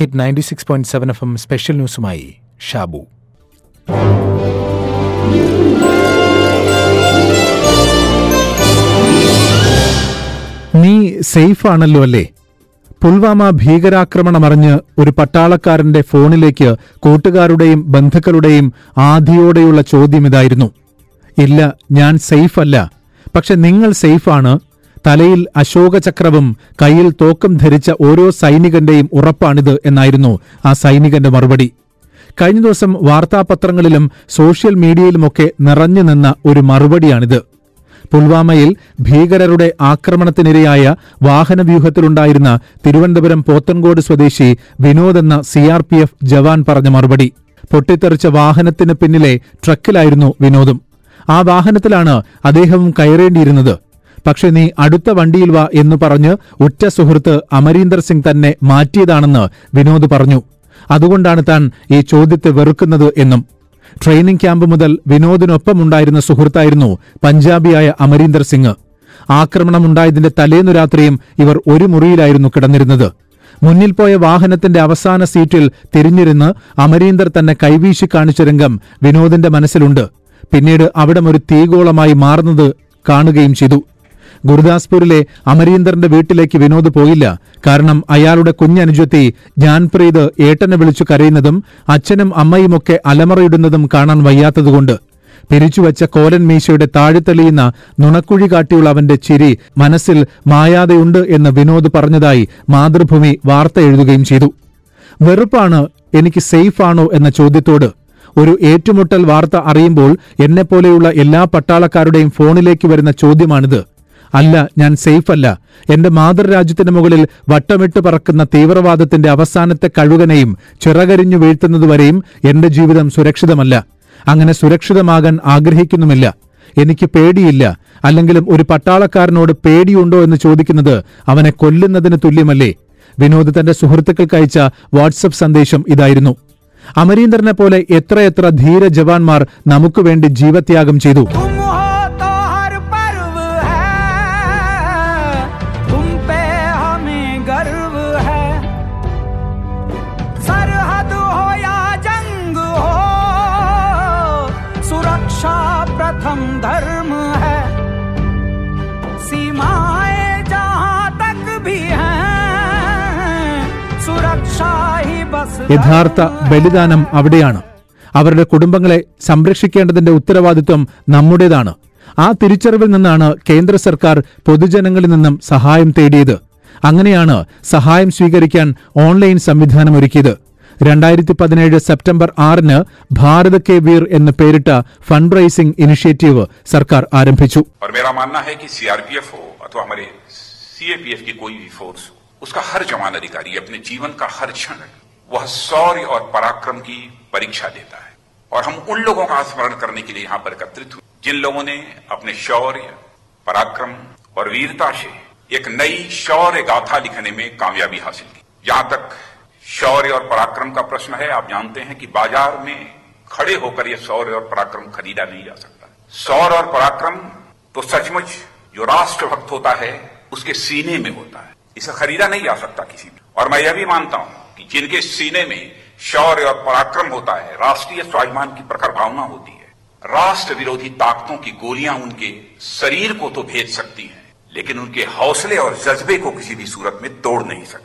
Hit 96.7 FM special ന്യൂസുമായി ഷാബു. നീ safe ആണല്ലോ അല്ലേ? പുൽവാമ ഭീകരാക്രമണമറിഞ്ഞ് ഒരു പട്ടാളക്കാരന്റെ ഫോണിലേക്ക് കൂട്ടുകാരുടെയും ബന്ധുക്കളുടെയും ആധിയോടെയുള്ള ചോദ്യം ഇതായിരുന്നു. ഇല്ല, ഞാൻ സേഫ് അല്ല, പക്ഷെ നിങ്ങൾ സേഫാണ്. തലയിൽ അശോകചക്രവും കയ്യിൽ തോക്കും ധരിച്ച ഓരോ സൈനികന്റെയും ഉറപ്പാണിത് എന്നായിരുന്നു ആ സൈനികന്റെ മറുപടി. കഴിഞ്ഞ ദിവസം വാർത്താപത്രങ്ങളിലും സോഷ്യൽ മീഡിയയിലുമൊക്കെ നിറഞ്ഞു നിന്ന ഒരു മറുപടിയാണിത്. പുൽവാമയിൽ ഭീകരരുടെ ആക്രമണത്തിനിരയായ വാഹനവ്യൂഹത്തിലുണ്ടായിരുന്ന തിരുവനന്തപുരം പോത്തൻകോട് സ്വദേശി വിനോദ് എന്ന CRPF ജവാൻ പറഞ്ഞ മറുപടി. പൊട്ടിത്തെറിച്ച വാഹനത്തിന് പിന്നിലെ ട്രക്കിലായിരുന്നു വിനോദും. ആ വാഹനത്തിലാണ് അദ്ദേഹവും കയറേണ്ടിയിരുന്നത്. പക്ഷെ നീ അടുത്ത വണ്ടിയിൽ വാ എന്ന് പറഞ്ഞ് ഉറ്റ സുഹൃത്ത് അമരീന്ദർ സിംഗ് തന്നെ മാറ്റിയതാണെന്ന് വിനോദ് പറഞ്ഞു. അതുകൊണ്ടാണ് താൻ ഈ ചോദ്യത്തെ വെറുക്കുന്നത് എന്നും. ട്രെയിനിംഗ് ക്യാമ്പ് മുതൽ വിനോദിനൊപ്പമുണ്ടായിരുന്ന സുഹൃത്തായിരുന്നു പഞ്ചാബിയായ അമരീന്ദർ സിംഗ്. ആക്രമണമുണ്ടായതിന്റെ തലേന്നു രാത്രിയും ഇവർ ഒരു മുറിയിലായിരുന്നു കിടന്നിരുന്നത്. മുന്നിൽ പോയ വാഹനത്തിന്റെ അവസാന സീറ്റിൽ തിരിഞ്ഞിരുന്ന് അമരീന്ദർ തന്നെ കൈവീശി കാണിച്ച രംഗം വിനോദിന്റെ മനസ്സിലുണ്ട്. പിന്നീട് അവിടം ഒരു തീഗോളമായി മാറുന്നത് കാണുകയും ചെയ്തു. ഗുരുദാസ്പൂരിലെ അമരീന്ദറിന്റെ വീട്ടിലേക്ക് വിനോദ് പോയില്ല. കാരണം അയാളുടെ കുഞ്ഞനുജത്തി ജ്ഞാൻപ്രീത് ഏട്ടനെ വിളിച്ചു കരയുന്നതും അച്ഛനും അമ്മയുമൊക്കെ അലമറയിടുന്നതും കാണാൻ വയ്യാത്തതുകൊണ്ട്. പിരിച്ചുവച്ച കോലൻ മീശയുടെ താഴെ തെളിയുന്ന നുണക്കുഴി കാട്ടിയുള്ള അവന്റെ ചിരി മനസ്സിൽ മായാതെയുണ്ട് എന്ന് വിനോദ് പറഞ്ഞതായി മാതൃഭൂമി വാർത്ത എഴുതുകയും ചെയ്തു. വെറുപ്പാണ് എനിക്ക് സേഫാണോ എന്ന ചോദ്യത്തോട് ഒരു ഏറ്റുമുട്ടൽ വാർത്ത അറിയുമ്പോൾ എന്നെപ്പോലെയുള്ള എല്ലാ പട്ടാളക്കാരുടെയും ഫോണിലേക്ക് വരുന്ന ചോദ്യമാണിത്. അല്ല, ഞാൻ സേഫല്ല. എന്റെ മാതൃരാജ്യത്തിന് മുകളിൽ വട്ടമിട്ട് പറക്കുന്ന തീവ്രവാദത്തിന്റെ അവസാനത്തെ കഴുകനെയും ചിറകരിഞ്ഞു വീഴ്ത്തുന്നതുവരെയും എന്റെ ജീവിതം സുരക്ഷിതമല്ല. അങ്ങനെ സുരക്ഷിതമാകാൻ ആഗ്രഹിക്കുന്നുമില്ല. എനിക്ക് പേടിയില്ല. അല്ലെങ്കിലും ഒരു പട്ടാളക്കാരനോട് പേടിയുണ്ടോ എന്ന് ചോദിക്കുന്നത് അവനെ കൊല്ലുന്നതിന് തുല്യമല്ലേ? വിനോദ് തന്റെ സുഹൃത്തുക്കൾക്ക് അയച്ച വാട്സപ്പ് സന്ദേശം ഇതായിരുന്നു. അമരീന്ദറിനെ പോലെ എത്രയെത്ര ധീര ജവാന്മാർ നമുക്ക് വേണ്ടി ജീവത്യാഗം ചെയ്തു. धर्म है सीमाएं जहां तक भी हैं सुरक्षा ही बस. യഥാർത്ഥ ബലിദാനം അവിടെയാണ്. അവരുടെ കുടുംബങ്ങളെ സംരക്ഷിക്കേണ്ടതിന്റെ ഉത്തരവാദിത്വം നമ്മുടേതാണ്. ആ തിരിച്ചറിവിൽ നിന്നാണ് കേന്ദ്ര സർക്കാർ പൊതുജനങ്ങളിൽ നിന്നും സഹായം തേടിയത്. അങ്ങനെയാണ് സഹായം സ്വീകരിക്കാൻ ഓൺലൈൻ സംവിധാനം ഒരുക്കിയത്. 2017 സെപ്റ്റംബർ 6 ഭാരത് കെ വീർ എന്ന് പേരിട്ട ഫണ്ട് റൈസിംഗ് ഇനിഷ്യേറ്റീവ് സർക്കാർ ആരംഭിച്ചു. CRPF हो अथवा हमारे CAPF की कोई भी फोर्स हो, उसका हर जवान अधिकारी अपने जीवन का हर क्षण वह शौर्य और पराक्रम की परीक्षा देता है. और हम उन लोगों का स्मरण करने के लिए यहाँ पर एकत्रित हुए जिन लोगों ने अपने शौर्य, पराक्रम और वीरता से एक नई शौर्य गाथा लिखने में कामयाबी हासिल की. जहां तक शौर्य और पराक्रम का प्रश्न है, आप जानते हैं कि बाजार में खड़े होकर यह शौर्य और पराक्रम खरीदा नहीं जा सकता. शौर्य और पराक्रम तो सचमुच जो राष्ट्रभक्त होता है उसके सीने में होता है. इसे खरीदा नहीं जा सकता किसी भी. और मैं यह भी मानता हूं कि जिनके सीने में शौर्य और पराक्रम होता है, राष्ट्रीय स्वाभिमान की प्रखर भावना होती है, राष्ट्र विरोधी ताकतों की गोलियां उनके शरीर को तो भेज सकती हैं, लेकिन उनके हौसले और जज्बे को किसी भी सूरत में तोड़ नहीं सकती.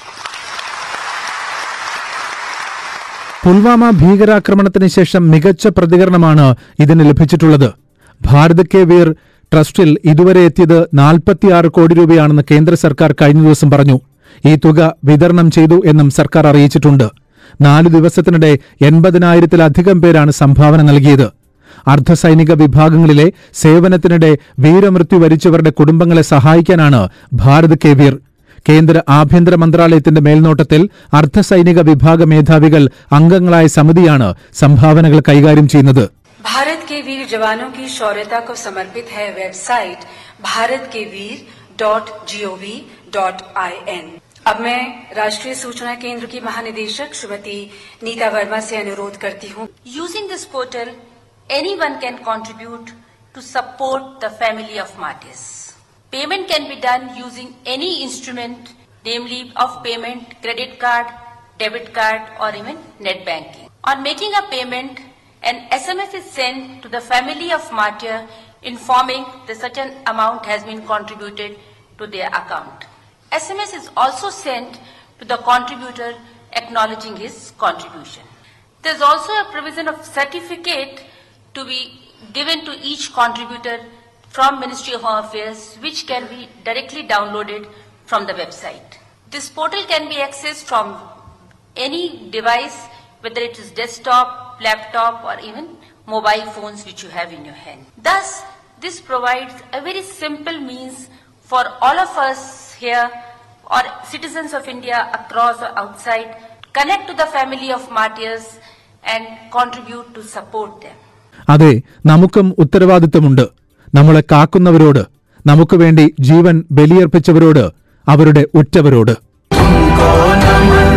പുൽവാമ ഭീകരാക്രമണത്തിന് ശേഷം മികച്ച പ്രതികരണമാണ് ഇതിന് ലഭിച്ചിട്ടുള്ളത്. ഭാരത് കെ വീർ ട്രസ്റ്റിൽ ഇതുവരെ എത്തിയത് 46 കോടി രൂപയാണെന്ന് കേന്ദ്ര സർക്കാർ കഴിഞ്ഞ ദിവസം പറഞ്ഞു. ഈ തുക വിതരണം ചെയ്തു എന്നും സർക്കാർ അറിയിച്ചിട്ടുണ്ട്. 4 ദിവസത്തിനിടെ 80,000-ലധികം പേരാണ് സംഭാവന നൽകിയത്. അർദ്ധസൈനിക വിഭാഗങ്ങളിലെ സേവനത്തിനിടെ വീരമൃത്യു വരിച്ചവരുടെ കുടുംബങ്ങളെ സഹായിക്കാനാണ് ഭാരത് കെ വീർ. കേന്ദ്ര ആഭ്യന്തര മന്ത്രാലയത്തിന്റെ മേൽനോട്ടത്തിൽ അർദ്ധസൈനിക വിഭാഗ മേധാവികൾ അംഗങ്ങളായ സമിതിയാണ് സംഭാവനകൾ കൈകാര്യം ചെയ്യുന്നത്. भारत के वीर जवानों की शौर्यता को समर्पित है वेबसाइट bharatkeveer.gov.in. अब मैं राष्ट्रीय सूचना केंद्र की महानिदेशक श्रीमती नीता वर्मा से अनुरोध करती हूँ. Using this portal, anyone can contribute to support the family of martyrs. Payment can be done using any instrument, namely of payment, credit card, debit card or even net banking. On making a payment, an SMS is sent to the family of martyr informing that such an amount has been contributed to their account. SMS is also sent to the contributor acknowledging his contribution. There is also a provision of certificate to be given to each contributor from Ministry of Home Affairs, which can be directly downloaded from the website. This portal can be accessed from any device, whether it is desktop, laptop or even mobile phones which you have in your hand. Thus, this provides a very simple means for all of us here or citizens of India across or outside connect to the family of martyrs and contribute to support them. അതെ, നമുക്കും ഉത്തരവാദിത്തമുണ്ട്. നമ്മളെ കാക്കുന്നവരോട്, നമുക്ക് വേണ്ടി ജീവൻ ബലിയർപ്പിച്ചവരോട്, അവരുടെ ഉറ്റവരോട്.